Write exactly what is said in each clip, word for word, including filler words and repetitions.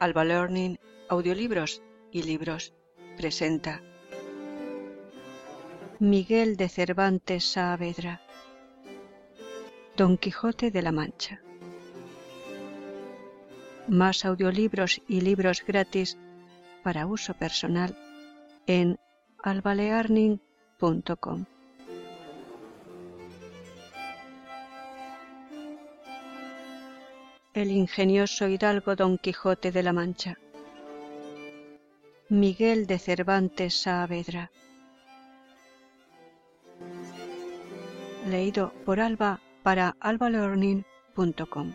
Alba Learning, Audiolibros y Libros presenta Miguel de Cervantes Saavedra, Don Quijote de la Mancha. Más audiolibros y libros gratis para uso personal en alba learning punto com. El ingenioso hidalgo Don Quijote de la Mancha. Miguel de Cervantes Saavedra. Leído por Alba para alba learning punto com.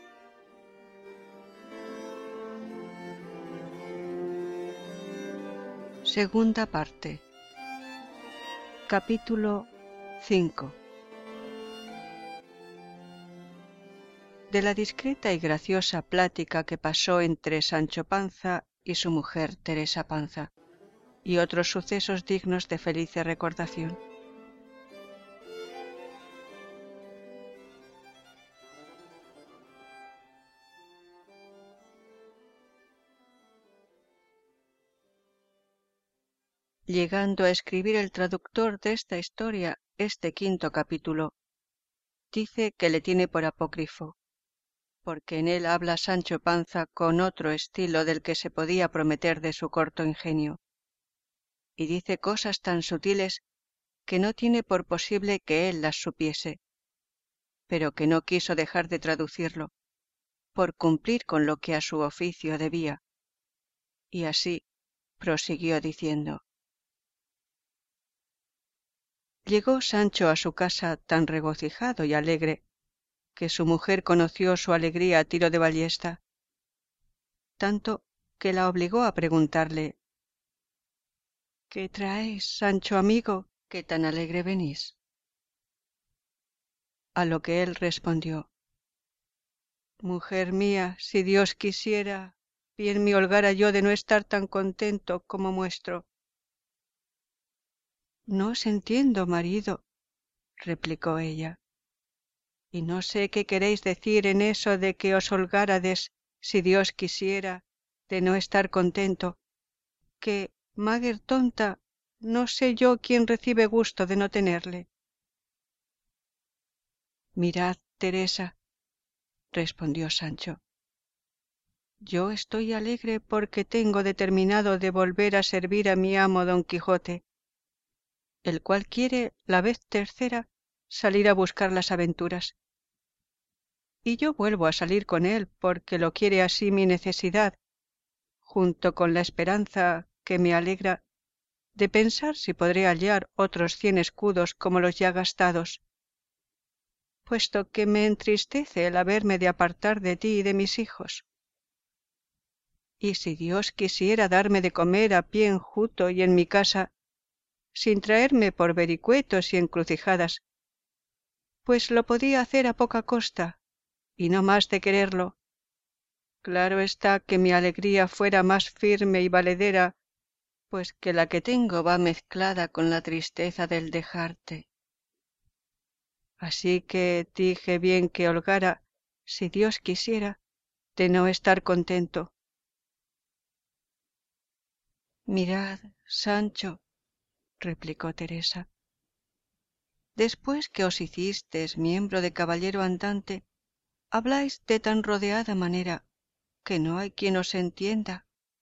Segunda parte. Capítulo cinco. De la discreta y graciosa plática que pasó entre Sancho Panza y su mujer Teresa Panza, y otros sucesos dignos de feliz recordación. Llegando a escribir el traductor de esta historia este quinto capítulo, dice que le tiene por apócrifo, porque en él habla Sancho Panza con otro estilo del que se podía prometer de su corto ingenio, y dice cosas tan sutiles que no tiene por posible que él las supiese, pero que no quiso dejar de traducirlo, por cumplir con lo que a su oficio debía, y así prosiguió diciendo. Llegó Sancho a su casa tan regocijado y alegre, que su mujer conoció su alegría a tiro de ballesta, tanto que la obligó a preguntarle: ¿Qué traéis, Sancho amigo, que tan alegre venís? A lo que él respondió: Mujer mía, si Dios quisiera, bien me holgara yo de no estar tan contento como muestro. No os entiendo, marido, replicó ella, y no sé qué queréis decir en eso de que os holgárades, si Dios quisiera, de no estar contento, que, máger tonta, no sé yo quién recibe gusto de no tenerle. Mirad, Teresa, respondió Sancho, yo estoy alegre porque tengo determinado de volver a servir a mi amo Don Quijote, el cual quiere la vez tercera salir a buscar las aventuras. Y yo vuelvo a salir con él porque lo quiere así mi necesidad, junto con la esperanza que me alegra de pensar si podré hallar otros cien escudos como los ya gastados, puesto que me entristece el haberme de apartar de ti y de mis hijos. Y si Dios quisiera darme de comer a pie enjuto y en mi casa, sin traerme por vericuetos y encrucijadas, pues lo podía hacer a poca costa, y no más de quererlo. Claro está que mi alegría fuera más firme y valedera, pues que la que tengo va mezclada con la tristeza del dejarte. Así que dije bien que holgara, si Dios quisiera, de no estar contento. Mirad, Sancho, replicó Teresa, después que os hicistes miembro de caballero andante, habláis de tan rodeada manera que no hay quien os entienda.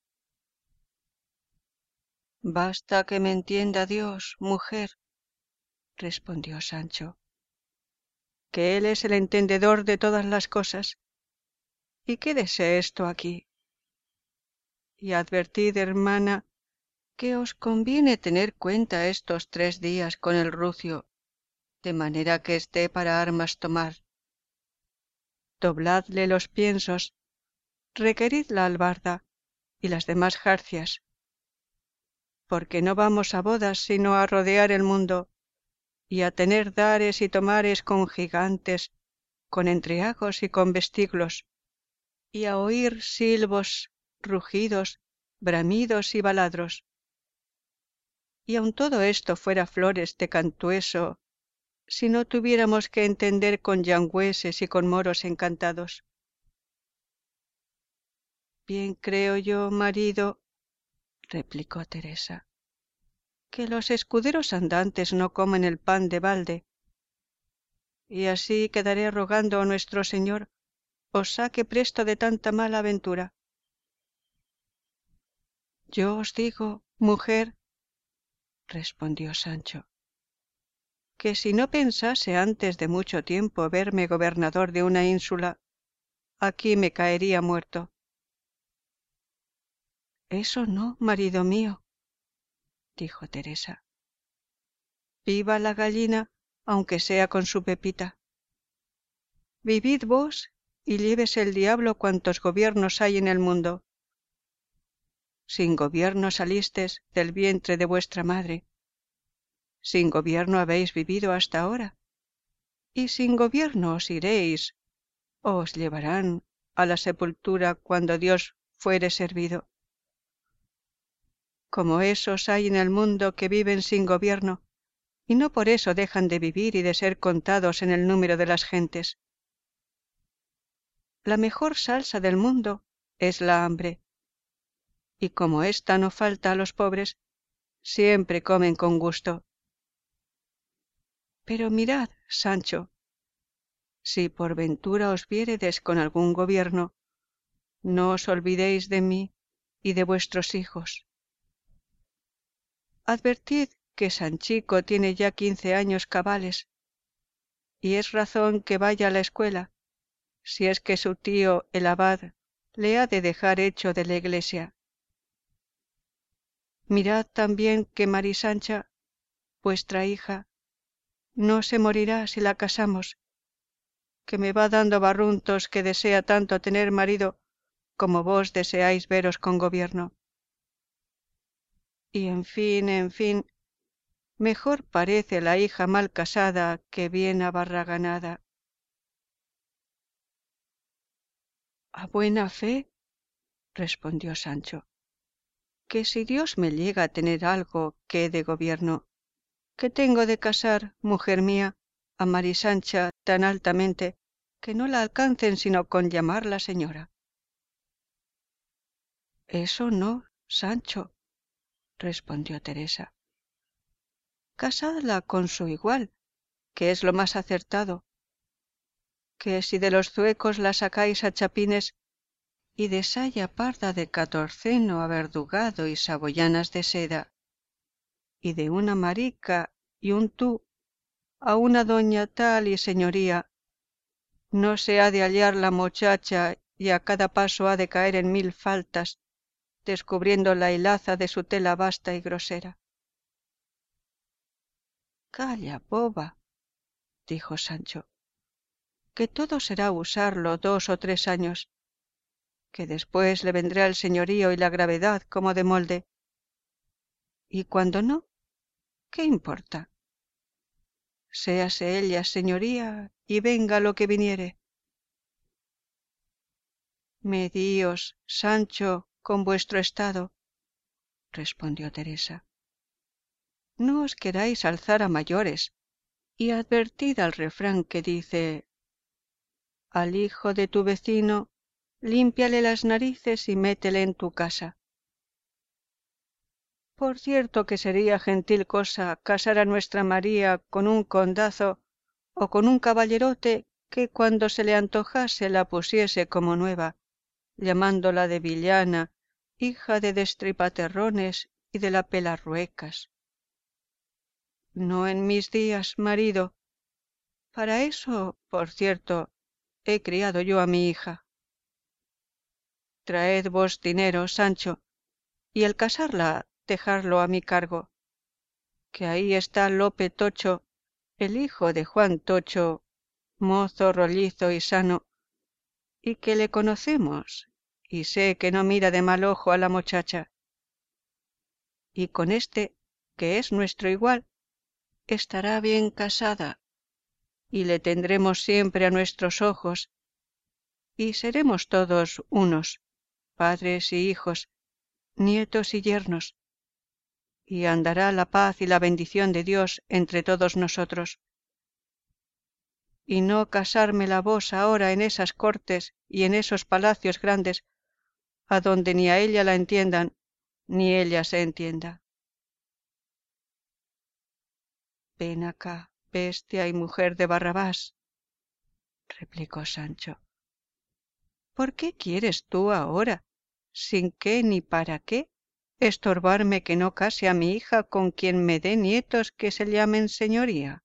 Basta que me entienda Dios, mujer, respondió Sancho, que Él es el entendedor de todas las cosas, y quédese esto aquí. Y advertid, hermana, que os conviene tener cuenta estos tres días con el rucio, de manera que esté para armas tomar. Dobladle los piensos, requerid la albarda y las demás jarcias, porque no vamos a bodas sino a rodear el mundo, y a tener dares y tomares con gigantes, con entriagos y con vestiglos, y a oír silbos, rugidos, bramidos y baladros. Y aun todo esto fuera flores de cantueso, si no tuviéramos que entender con yangüeses y con moros encantados. Bien creo yo, marido, replicó Teresa, que los escuderos andantes no comen el pan de balde, y así quedaré rogando a nuestro Señor os saque presto de tanta mala aventura. Yo os digo, mujer, respondió Sancho, que si no pensase antes de mucho tiempo verme gobernador de una ínsula, aquí me caería muerto. Eso no, marido mío, dijo Teresa. Viva la gallina, aunque sea con su pepita. Vivid vos y llévese el diablo cuantos gobiernos hay en el mundo. Sin gobierno salistes del vientre de vuestra madre. Sin gobierno habéis vivido hasta ahora, y sin gobierno os iréis, o os llevarán a la sepultura cuando Dios fuere servido. Como esos hay en el mundo que viven sin gobierno, y no por eso dejan de vivir y de ser contados en el número de las gentes. La mejor salsa del mundo es la hambre, y como ésta no falta a los pobres, siempre comen con gusto. Pero mirad, Sancho, si por ventura os viéredes con algún gobierno, no os olvidéis de mí y de vuestros hijos. Advertid que Sanchico tiene ya quince años cabales, y es razón que vaya a la escuela, si es que su tío el abad le ha de dejar hecho de la iglesia. Mirad también que Mari Sancha, vuestra hija, no se morirá si la casamos, que me va dando barruntos que desea tanto tener marido como vos deseáis veros con gobierno. Y en fin, en fin, mejor parece la hija mal casada que bien abarraganada. A buena fe, respondió Sancho, que si Dios me llega a tener algo que de gobierno, que tengo de casar, mujer mía, a Mari Sancha tan altamente que no la alcancen sino con llamarla señora. Eso no, Sancho, respondió Teresa. Casadla con su igual, que es lo más acertado, que si de los zuecos la sacáis a chapines y de saya parda de catorceno averdugado y saboyanas de seda, y de una marica y un tú a una doña tal y señoría, no se ha de hallar la muchacha y a cada paso ha de caer en mil faltas, descubriendo la hilaza de su tela vasta y grosera. Calla, boba, dijo Sancho, que todo será usarlo dos o tres años, que después le vendrá el señorío y la gravedad como de molde. Y cuando no, ¿qué importa? Séase ella señoría y venga lo que viniere. Medíos, Sancho, con vuestro estado, respondió Teresa. No os queráis alzar a mayores, y advertid al refrán que dice: al hijo de tu vecino, límpiale las narices y métele en tu casa. Por cierto que sería gentil cosa casar a nuestra María con un condazo o con un caballerote que cuando se le antojase la pusiese como nueva, llamándola de villana, hija de destripaterrones y de la pelarruecas. No en mis días, marido. Para eso, por cierto, he criado yo a mi hija. Traed vos dinero, Sancho, y el casarla dejarlo a mi cargo, que ahí está Lope Tocho, el hijo de Juan Tocho, mozo rollizo y sano, y que le conocemos, y sé que no mira de mal ojo a la muchacha. Y con este, que es nuestro igual, estará bien casada, y le tendremos siempre a nuestros ojos, y seremos todos unos, padres y hijos, nietos y yernos, y andará la paz y la bendición de Dios entre todos nosotros. Y no casármela vos ahora en esas cortes y en esos palacios grandes, a donde ni a ella la entiendan, ni ella se entienda. Ven acá, bestia y mujer de Barrabás, replicó Sancho. ¿Por qué quieres tú ahora, sin qué ni para qué, estorbarme que no case a mi hija con quien me dé nietos que se llamen señoría?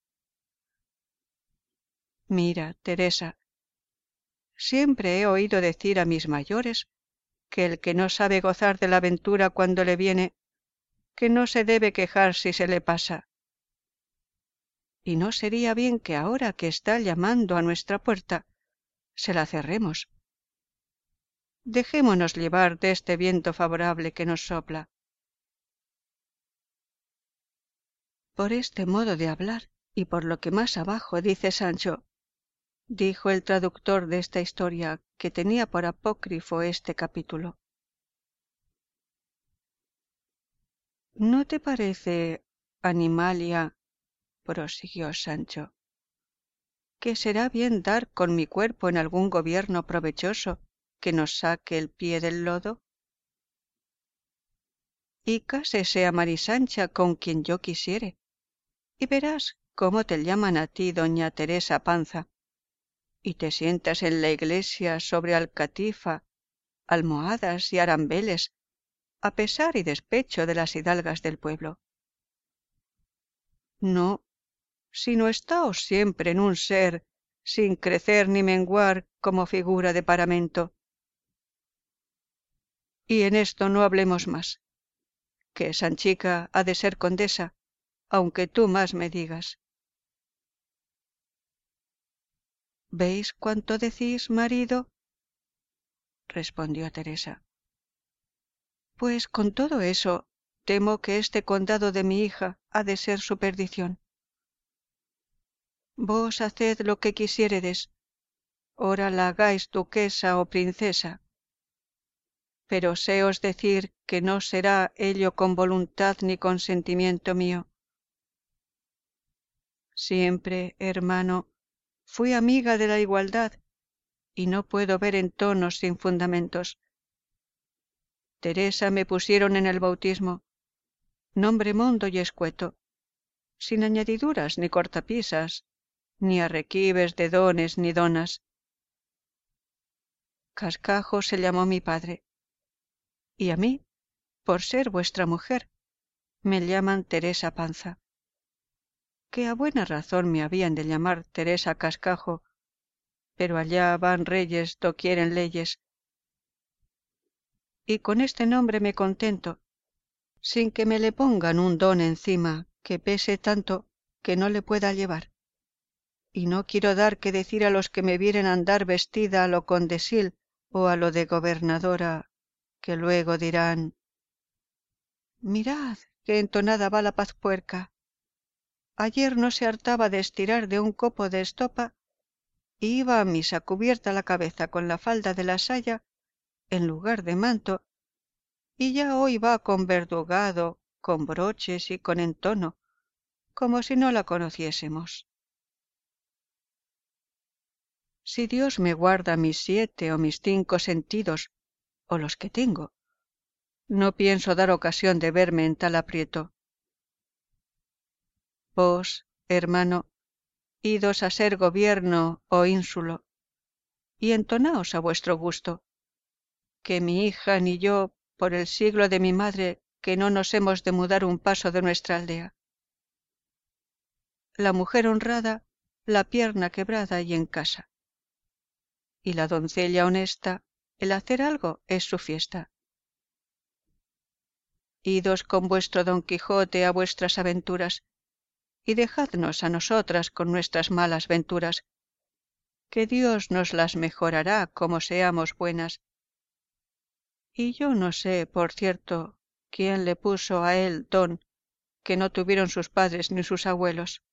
Mira, Teresa, siempre he oído decir a mis mayores que el que no sabe gozar de la ventura cuando le viene, que no se debe quejar si se le pasa. Y no sería bien que ahora que está llamando a nuestra puerta, se la cerremos. Dejémonos llevar de este viento favorable que nos sopla. Por este modo de hablar, y por lo que más abajo dice Sancho, dijo el traductor de esta historia, que tenía por apócrifo este capítulo. ¿No te parece, Animalia, prosiguió Sancho, que será bien dar con mi cuerpo en algún gobierno provechoso que nos saque el pie del lodo? Y cásese a Marisancha con quien yo quisiere, y verás cómo te llaman a ti doña Teresa Panza, y te sientas en la iglesia sobre alcatifa, almohadas y arambeles, a pesar y despecho de las hidalgas del pueblo. No, sino estáos siempre en un ser, sin crecer ni menguar como figura de paramento. Y en esto no hablemos más, que Sanchica ha de ser condesa, aunque tú más me digas. ¿Veis cuánto decís, marido? Respondió Teresa. Pues con todo eso, temo que este condado de mi hija ha de ser su perdición. Vos haced lo que quisiéredes, ora la hagáis duquesa o princesa, pero séos decir que no será ello con voluntad ni consentimiento mío. Siempre, hermano, fui amiga de la igualdad, y no puedo ver en tonos sin fundamentos. Teresa me pusieron en el bautismo, nombre mondo y escueto, sin añadiduras ni cortapisas, ni arrequibes de dones ni donas. Cascajo se llamó mi padre, y a mí, por ser vuestra mujer, me llaman Teresa Panza, que a buena razón me habían de llamar Teresa Cascajo, pero allá van reyes do quieren leyes, y con este nombre me contento, sin que me le pongan un don encima que pese tanto que no le pueda llevar. Y no quiero dar que decir a los que me vieren andar vestida a lo condesil o a lo de gobernadora, que luego dirán: mirad qué entonada va la pazpuerca. Ayer no se hartaba de estirar de un copo de estopa y iba a misa cubierta la cabeza con la falda de la saya en lugar de manto, y ya hoy va con verdugado, con broches y con entono, como si no la conociésemos. Si Dios me guarda mis siete o mis cinco sentidos, o los que tengo, no pienso dar ocasión de verme en tal aprieto. Vos, hermano, idos a ser gobierno o ínsulo, y entonaos a vuestro gusto, que mi hija ni yo, por el siglo de mi madre, que no nos hemos de mudar un paso de nuestra aldea. La mujer honrada, la pierna quebrada y en casa. Y la doncella honesta, el hacer algo es su fiesta. Idos con vuestro Don Quijote a vuestras aventuras, y dejadnos a nosotras con nuestras malas venturas, que Dios nos las mejorará como seamos buenas. Y yo no sé, por cierto, quién le puso a él don que no tuvieron sus padres ni sus abuelos.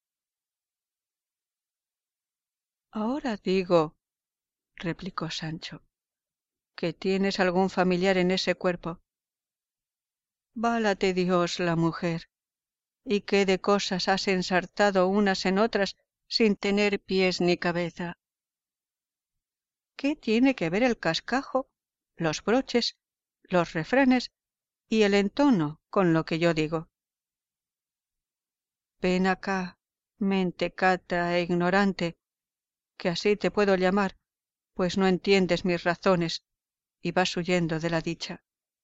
Ahora digo, replicó Sancho, que tienes algún familiar en ese cuerpo. Válate Dios la mujer, y qué de cosas has ensartado unas en otras sin tener pies ni cabeza. ¿Qué tiene que ver el cascajo, los broches los refranes y el entono con lo que yo digo. Ven acá, mentecata e ignorante, que así te puedo llamar, pues no entiendes mis razones y vas huyendo de la dicha.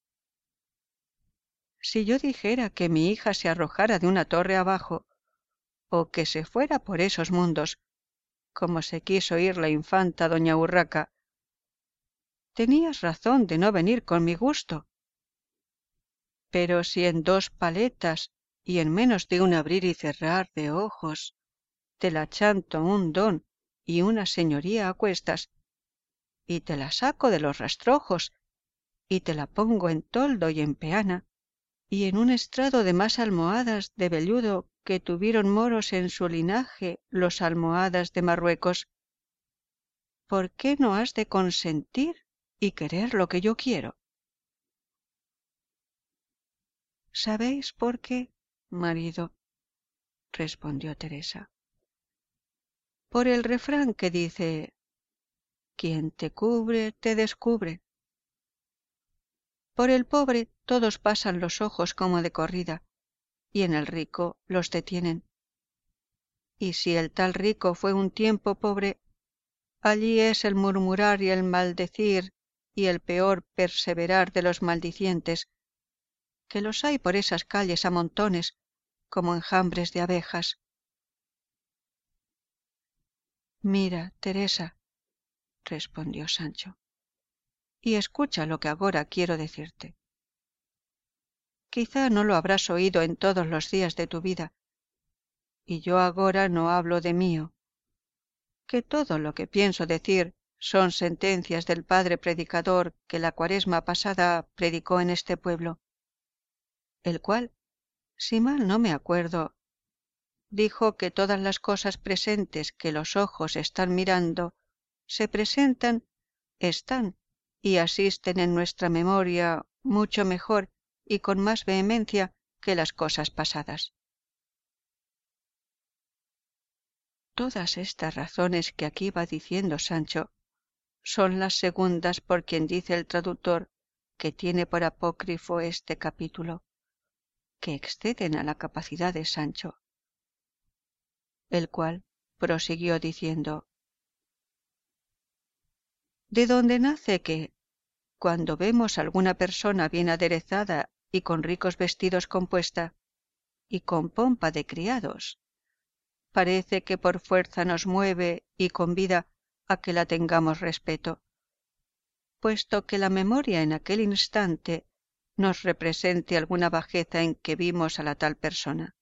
Si yo dijera que mi hija se arrojara de una torre abajo, o que se fuera por esos mundos, como se quiso ir la infanta doña Urraca, tenías razón de no venir con mi gusto. Pero si en dos paletas y en menos de un abrir y cerrar de ojos te la chanto un don y una señoría a cuestas, y te la saco de los rastrojos, y te la pongo en toldo y en peana, y en un estrado de más almohadas de velludo que tuvieron moros en su linaje los almohadas de Marruecos, ¿por qué no has de consentir y querer lo que yo quiero? ¿Sabéis por qué, marido? Respondió Teresa. Por el refrán que dice: quien te cubre, te descubre. Por el pobre todos pasan los ojos como de corrida, y en el rico los detienen. Y si el tal rico fue un tiempo pobre, allí es el murmurar y el maldecir y el peor perseverar de los maldicientes, que los hay por esas calles a montones, como enjambres de abejas. Mira, Teresa, respondió Sancho, y escucha lo que agora quiero decirte. Quizá no lo habrás oído en todos los días de tu vida, y yo agora no hablo de mío, que todo lo que pienso decir son sentencias del padre predicador que la cuaresma pasada predicó en este pueblo, el cual, si mal no me acuerdo, dijo que todas las cosas presentes que los ojos están mirando se presentan, están y asisten en nuestra memoria mucho mejor y con más vehemencia que las cosas pasadas. Todas estas razones que aquí va diciendo Sancho son las segundas por quien dice el traductor que tiene por apócrifo este capítulo, que exceden a la capacidad de Sancho, el cual prosiguió diciendo: de donde nace que, cuando vemos alguna persona bien aderezada y con ricos vestidos compuesta, y con pompa de criados, parece que por fuerza nos mueve y convida a que la tengamos respeto, puesto que la memoria en aquel instante nos represente alguna bajeza en que vimos a la tal persona,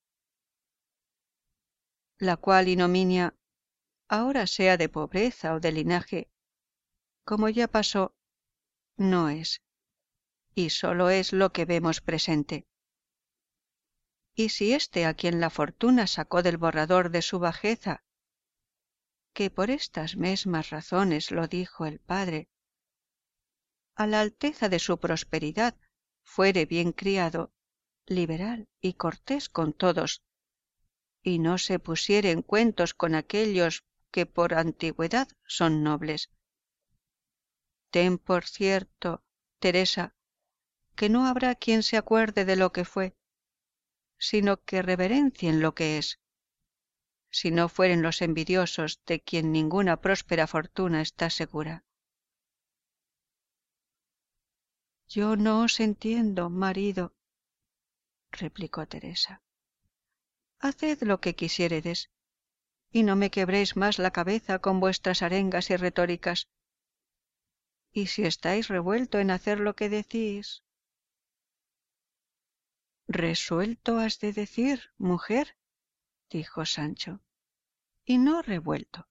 la cual ignominia, ahora sea de pobreza o de linaje, como ya pasó, no es, y sólo es lo que vemos presente. Y si éste a quien la fortuna sacó del borrador de su bajeza, que por estas mesmas razones lo dijo el padre, a la alteza de su prosperidad fuere bien criado, liberal y cortés con todos, y no se pusiere en cuentos con aquellos que por antigüedad son nobles. Ten por cierto, Teresa, que no habrá quien se acuerde de lo que fue, sino que reverencien lo que es, si no fueren los envidiosos de quien ninguna próspera fortuna está segura. Yo no os entiendo, marido, replicó Teresa. Haced lo que quisiéredes, y no me quebréis más la cabeza con vuestras arengas y retóricas. Y si estáis revuelto en hacer lo que decís... Resuelto has de decir, mujer, dijo Sancho, y no revuelto.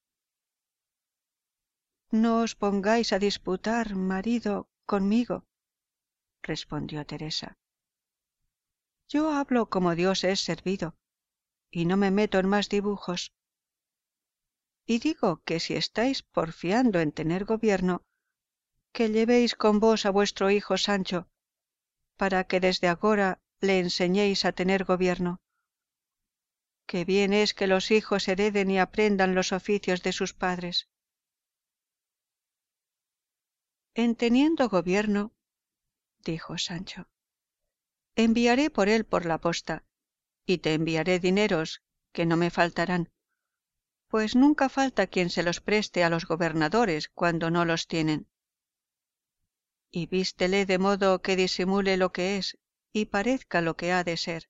No os pongáis a disputar, marido, conmigo, respondió Teresa. Yo hablo como Dios es servido, y no me meto en más dibujos. Y digo que si estáis porfiando en tener gobierno, que llevéis con vos a vuestro hijo Sancho, para que desde agora le enseñéis a tener gobierno. Que bien es que los hijos hereden y aprendan los oficios de sus padres. En teniendo gobierno, dijo Sancho. Enviaré por él por la posta, y te enviaré dineros, que no me faltarán, pues nunca falta quien se los preste a los gobernadores cuando no los tienen. Y vístele de modo que disimule lo que es y parezca lo que ha de ser.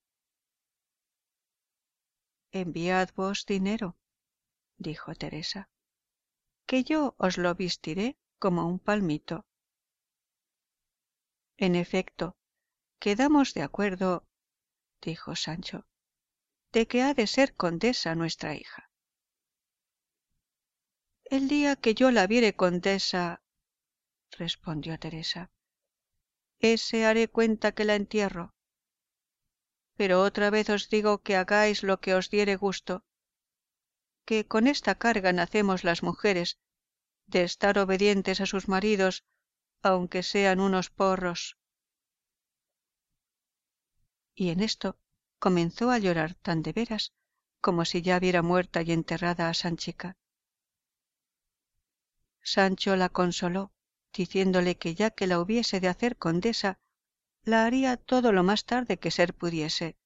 Enviad vos dinero, dijo Teresa, que yo os lo vistiré como un palmito. En efecto, quedamos de acuerdo, dijo Sancho, de que ha de ser condesa nuestra hija. El día que yo la viere condesa, respondió Teresa, ese haré cuenta que la entierro. Pero otra vez os digo que hagáis lo que os diere gusto, que con esta carga nacemos las mujeres, de estar obedientes a sus maridos, aunque sean unos porros. Y en esto comenzó a llorar tan de veras como si ya viera muerta y enterrada a Sanchica. Sancho la consoló, diciéndole que ya que la hubiese de hacer condesa, la haría todo lo más tarde que ser pudiese.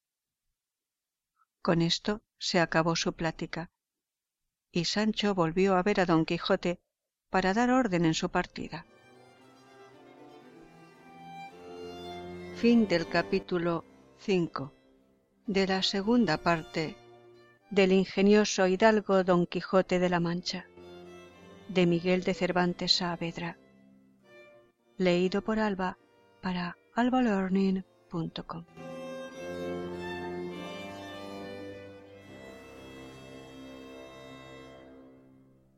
Con esto se acabó su plática, y Sancho volvió a ver a don Quijote para dar orden en su partida. Fin del capítulo cinco de la segunda parte del ingenioso hidalgo Don Quijote de la Mancha, de Miguel de Cervantes Saavedra, leído por Alba para alba learning punto com.